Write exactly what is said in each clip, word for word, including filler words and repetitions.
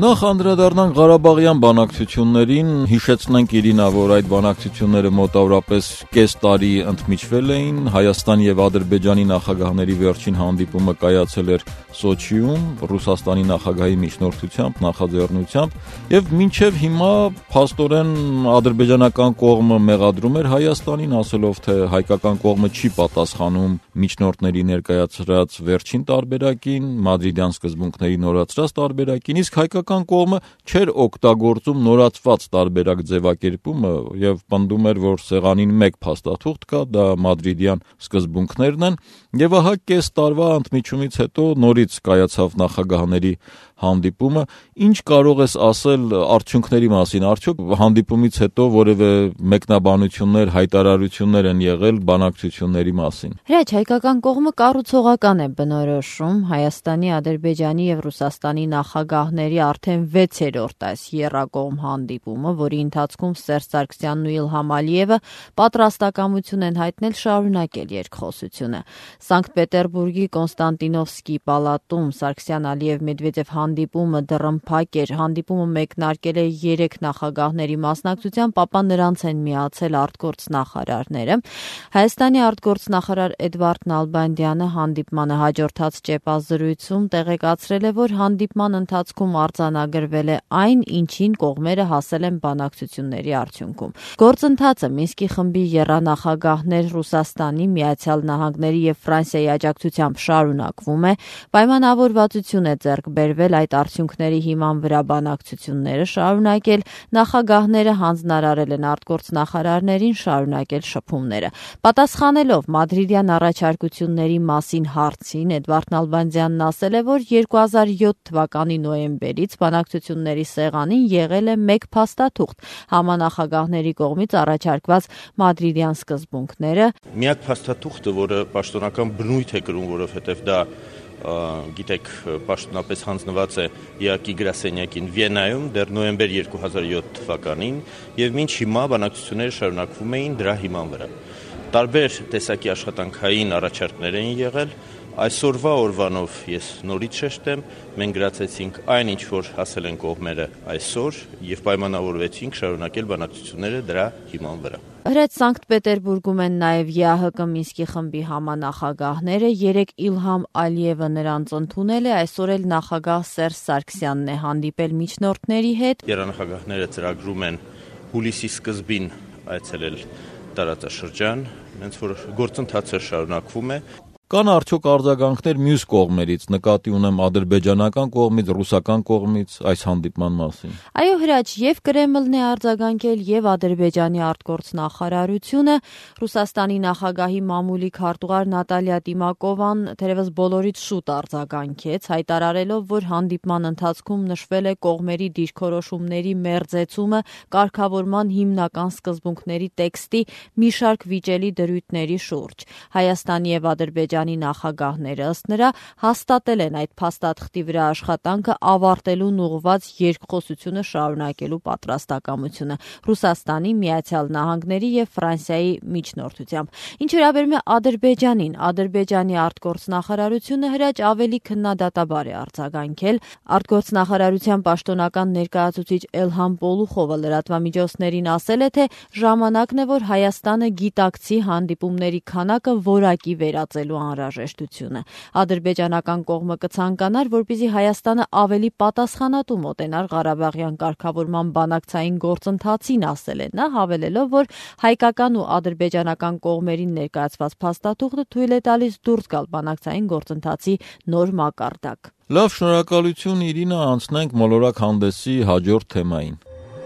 Նախ անդրադառնանք Ղարաբաղյան բանակցություններին, հիշեցնենք Իրինա, որ այդ բանակցությունները մոտավորապես կես տարի ընդմիջվել էին, Հայաստանի եւ Ադրբեջանի նախագահների վերջին հանդիպումը կայացել էր Սոչիում, Ռուսաստանի նախագահի միջնորդությամբ, նախաձեռնությամբ, եւ մինչեւ հիմա փաստորեն ադրբեջանական կողմը մեղադրում էր Հայաստանին, ասելով, թե հայկական կողմը չի պատասխանում միջնորդների ներկայացրած վերջին տարբերակին, մադրիդյան սկզբունքների նորացրած տարբերակին, իսկ հայկական կողմը չէր օգտագործում նորացված տարբերակ ձևակերպումը եւ պնդում էր, որ սեղանին մեկ փաստաթուղթ կա, դա մադրիդյան սկզբունքներն են, եւ ահա կես տարվա ընդմիջումից հետո նորից կայացավ նախագահների հանդիպումը։ Ինչ կարող ես ասել արդյունքների մասին, արդյոք հանդիպումից հետո որևէ մեկնաբանություններ, հայտարարություններ են եղել բանակցությունների մասին։ Հրաչ, հայկական կողմը կառուցողական է բնորոշում Հայաստանի, Ադրբեջանի եւ Ռուսաստանի նախագահների արդեն վեցերորդ այս եռակողմ հանդիպումը, որի ընթացքում Սերժ Սարգսյանն ու Իլհամ Ալիևը պատրաստակամություն են հայտնել շարունակել երկխոսությունը։ Սանկտ Պետերբուրգի Կոնստանտինովսկի պալատում Սարգսյան-Ալիև-Մեդվեդև հանդիպումը դռնփակ էր, հանդիպումը մեկնարկել է երեք նախագահների մասնակցությամբ, ապա նրանց են միացել արտգործնախարարները։ Հայաստանի արտգործնախարար Էդվարդ Նալբանդյանը հանդիպմանը հաջորդած ճեպազրույցում տեղեկացրել է, որ հանդիպման ընթացքում արձանագրվել է այն, ինչին կողմերը հասել են բանակցությունների արդյունքում։ Գործընթացը Մինսկի խմբի եռանախագահներ Ռուսաստանի, Միացյալ Նահանգների եւ Ֆրանսիայի աջակցությամբ շարունակվում է, պայմանավորվածություն է ձեռք բերվել այդ արդյունքների հիման վրա բանակցությունները շարունակել, նախագահները հանձնարարել են արտգործնախարարներին շարունակել շփումները։ Պատասխանելով մադրիդյան առաջարկությունների մասին հարցին, Էդվարդ Նալբանդյանն ասել է, որ երկու հազար յոթ թվականի նոյեմբերից բանակցությունների սեղանին եղել է մեկ փաստաթուղթ՝ համանախագահների կողմից առաջարկված մադրիդյան սկզբունքները։ Միակ փաստաթուղթը, որը պաշտոնական բնույթ է կրում, որովհետև դա գիտեք, պաշտոնապես հանձնված է Իակի գրասենյակին Վիեննայում դեռ նոյեմբեր երկու հազար յոթ թվականին եւ մինչ հիմա բանակցությունները շարունակվում էին դրա հիման վրա։ Տարբեր տեսակի աշխատանքային առաջարկներ են եղել։ Այսօրվա օրվանով ես նորից շեշտեմ, մենք գրացեցինք այն, ինչ որ հասել են կողմերը այսօր եւ պայմանավորվեցինք շարունակել բանակցությունները դրա հիման վրա։ Հրաչ Սանկտ Պետերբուրգում են նաև ԵԱՀԿ Մինսկի խմբի համանախագահները, երեք Իլհամ Ալիևը նրանց ընդունել է, այսօր էլ նախագահ Սերժ Սարգսյանն է հանդիպել միջնորդների հետ։ Երանախագահները ծրագրում են հուլիսի սկզբին այցելել տարածաշրջան, հենց որ գործընթացը շարունակվում է։ Կան արդյոք արձագանքներ մյուս կողմերից, նկատի ունեմ ադրբեջանական կողմից, ռուսական կողմից այս հանդիպման մասին։ Այո, Հրաչ, եւ Կրեմլն է արձագանքել, եւ Ադրբեջանի արտգործնախարարությունը, Ռուսաստանի նախագահի մամուլի քարտուղար Նատալիա Տիմակովան թերևս բոլորից շուտ արձագանքեց, հայտարարելով, որ հանդիպման ընթացքում նշվել է կողմերի դիրքորոշումների մերձեցումը կարգավորման հիմնական սկզբունքների տեքստի մի շարք վիճելի դրույթների շուրջ։ Հայաստանի եւ Ադրբեջանի նախագահները ըստ նրա հաստատել են այդ փաստաթղթի վրա աշխատանքը ավարտելուն ուղղված երկխոսությունը շարունակելու պատրաստակամությունը Ռուսաստանի, Միացյալ Նահանգների եւ Ֆրանսիայի միջնորդությամբ։ Ինչ վերաբերում է Ադրբեջանին, Ադրբեջանի արտգործնախարարությունը Հրաչ ավելի քննադատաբար է արձագանքել։ Արտգործնախարարության պաշտոնական ներկայացուցիչ Էլհամ Պոլուխովը լրատվամիջոցներին ասել է, թե ժամանակն է, որ Հայաստանը գիտակցի հանդիպումների քանակը որակի վերածելու անհրաժեշտությունը։ Ադրբեջանական կողմը կցանկանար, որպեսզի Հայաստանը ավելի պատասխանատու մոտենար Ղարաբաղյան կարգավորման բանակցային գործընթացին, ասել է նա, հավելելով, որ հայկական ու ադրբեջանական կողմերին ներկայացված փաստաթուղթը թույլ է տալիս դուրս գալ բանակցային գործընթացի նոր մակարդակ։ Լավ, շնորհակալություն Իրինա, անցնենք մոլորակ հանդեսի հաջորդ թեմային։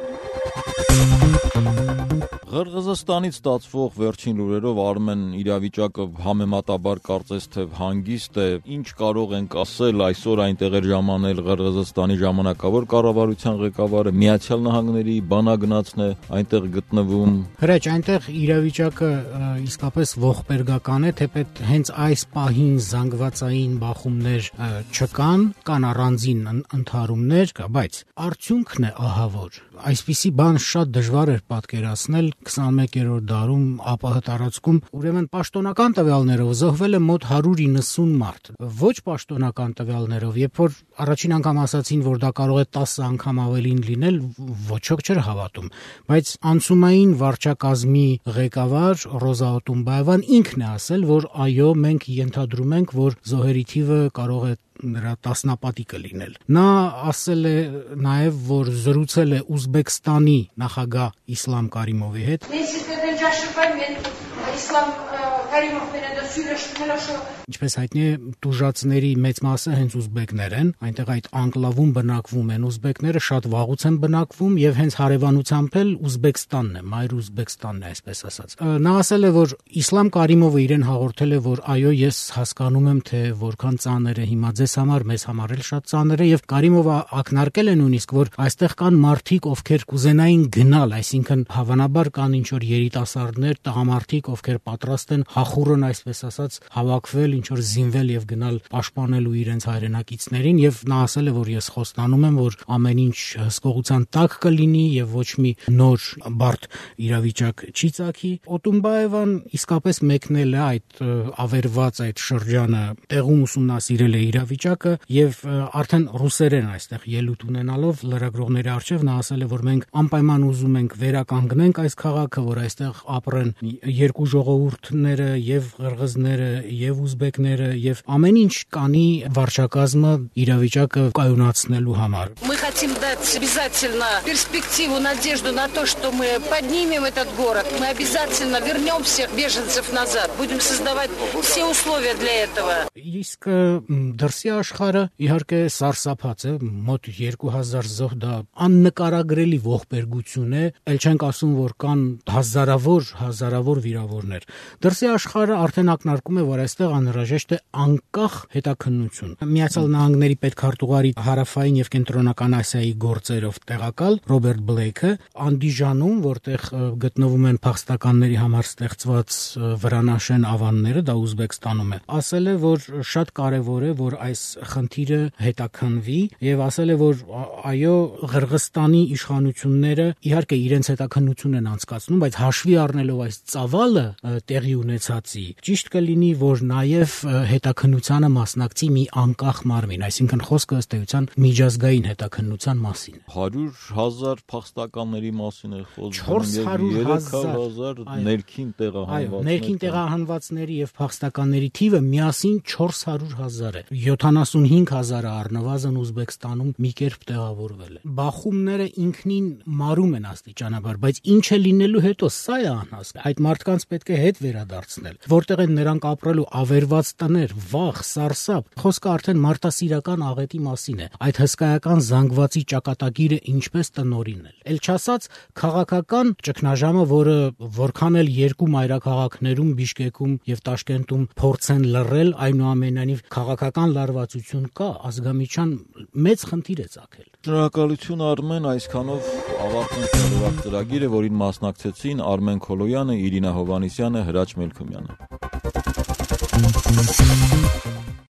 Ղրղզստանից ստացվող վերջին լուրերով Արմեն իրավիճակը համեմատաբար կարծես թե հանգիստ է, ինչ կարող ենք ասել, այսօր այնտեղ էր ժամանել Ղրղզստանի ժամանակավոր կառավարության ղեկավարը, Միացյալ Նահանգների բանագնացն է այնտեղ գտնվում։ Հրաչ, այնտեղ իրավիճակը իսկապես ողբերգական է, թեպետ հենց այս պահին զանգվածային բախումներ չկան, կան առանձին ընդհարումներ, բայց արդյունքն է ահավոր։ Այսպիսի բան շատ դժվար էր պատկերացնել քսաներկերորդ դարում ԱՊՀ տարածքում, ուրեմն պաշտոնական տվյալներով զոհվել է մոտ հարյուր իննսուն մարդ։ Ոչ պաշտոնական տվյալներով, երբ որ առաջին անգամ ասացին, որ դա կարող է տասը անգամ ավելին լինել, ոչոք չէր հավատում, բայց անցումային վարչակազմի ղեկավար Ռոզա Օտունբաևան ինքն է ասել, որ այո, մենք ենթադրում ենք, որ զոհերի թիվը կարող է նրա տասնապատիկը լինել։ Նա ասել է նաև, որ զրուցել է Ուզբեկստանի նախագահ Իսլամ Կարիմովի հետ։ Ինչպես հայտնի է, տուժածների մեծ մասը հենց ուզբեկներ են, այնտեղ այդ անկլավում բնակվում են ուզբեկները, շատ վաղուց են բնակվում եւ հենց հարևանությամբ էլ Ուզբեկստանն է, մայր Ուզբեկստանն է, այսպես ասած։ Նա ասել է, որ Իսլամ Կարիմովը իրեն հաղորդել է, որ այո, ես հասկանում եմ, թե որքան ծանր է հիմա ձեզ համար, մեզ համար էլ շատ ծանր է, եւ Կարիմովը ակնարկել է նույնիսկ, որ այստեղ կան մարդիկ, ովքեր կուզենային գնալ, այսինքն հավանաբար կան ինչ որ երիտասարդներ, տղամարդիկ, ովքեր պատրաստ են հախուռն, այսպես ասած, հավաքվել, ինչ որ զինվել եւ գնալ պաշտպանելու իրենց հայրենակիցներին, եւ նա ասել է, որ ես խոստանում եմ, որ ամեն ինչ հսկողության տակ կլինի եւ ոչ մի նոր բարդ իրավիճակ չի ծագի։ Օտունբաևան իսկապես մեկնել է այդ ավերված այդ շրջանը, տեղում ուսումնասիրել է իրավիճակը եւ արդեն ռուսերեն այստեղ ելույթ ունենալով լրագրողների առջեւ նա ասել է, որ մենք անպայման ուզում ենք վերականգնենք այս քաղաքը, որ այստեղ ապրեն երկու ժողովուրդները եւ ղրղզները եւ ուզբեկները եւ ամեն ինչ կանի վարչակազմը իրավիճակը կայունացնելու համար։ Мы хотим дать обязательно перспективу, надежду на то, что мы поднимем этот город, мы обязательно вернем всех беженцев назад, будем создавать все условия для этого. Իսկ դրսի աշխարհը իհարկե սարսափած է, մոտ երկու հազար զոհ, դա աննկարագրելի ողբերգություն է, ել չենք ասում, որ կան հազարավոր, հազարավոր վիրավորներ։ Դրսի աշխարհը արդեն ակնարկում է, որ այստեղ անհրաժեշտ է անկախ հետաքննություն։ Միացյալ Նահանգների պետքարտուղարի հարավային եւ կենտրոնական Ասիայի գործերով տեղակալ Ռոբերտ Բլեյքը Անդիժանում, որտեղ գտնվում են փախստականների համար ստեղծված վրանաշեն ավանները, դա Ուզբեկստանում է, ասել է, որ շատ կարևոր է, որ այս խնդիրը հետաքննվի եւ ասել է, որ այո, Ղրղստանի իշխանությունները իհարկե իրենց հետաքննություն են անցկացնում, բայց հաշվի առնելով այս ծավալը տեղի ունեցածի, ճիշտ կլինի, որ նաեւ հետաքննությանը մասնակցի մի անկախ մարմին, այսինքն խոսքը ըստ էության միջազգային հետաքննության մասին է։ հարյուր հազար փախստականների մասին է խոսքը, չորս հարյուր հազար ներքին տեղահանվածների։ Այո, ներքին տեղահանվածների եւ փախստականների թիվը միասին չորս հարյուր հազար է։ յոթանասունհինգ հազարը առնվազն Ուզբեկստանում մի կերպ տեղավորվել է։ Բախումները ինքնին մարում են աստիճանաբար, բայց ինչ է լինելու հետո, սա է անհասկ։ Այդ մարդկանց պետք է հետ վերադարձնել, որտեղ են նրանք ապրելու ավերված տներ, վախ, սարսափ։ Խոսքը արդեն մարդասիրական աղետի մասին է։ Այդ հսկայական զանգվածի ճակատագիրը ինչպես տնօրինել։ Էլ չասած քաղաքական ճգնաժամը, որը որքան էլ երկու մայրաքաղաքներում Բիշկեկում եւ Տաշկենտում փորձեն լռել, այնուամենայնիվ քաղաքական լարվածություն կա, ազգամիջյան մեծ խնդիր է ծագել։ Շնորհակալություն Արմեն, այսքանով ավարտենք օրվա ծրագիրը, որին մասնակցեցին Արմեն Քոլոյանը, Իրինա Հովհաննիսյանը, Հրաչ Մելքումյանը։